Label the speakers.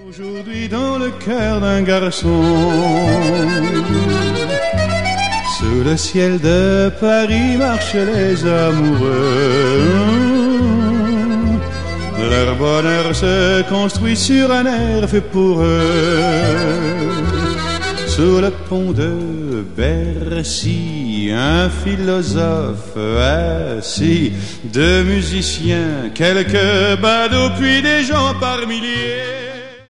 Speaker 1: Aujourd'hui dans le cœur d'un garçon, sous le ciel de Paris marchent les amoureux. Leur bonheur se construit sur un air fait pour eux. Sous le pont de Bercy, un philosophe assis, deux musiciens, quelques badauds, puis des gens par milliers.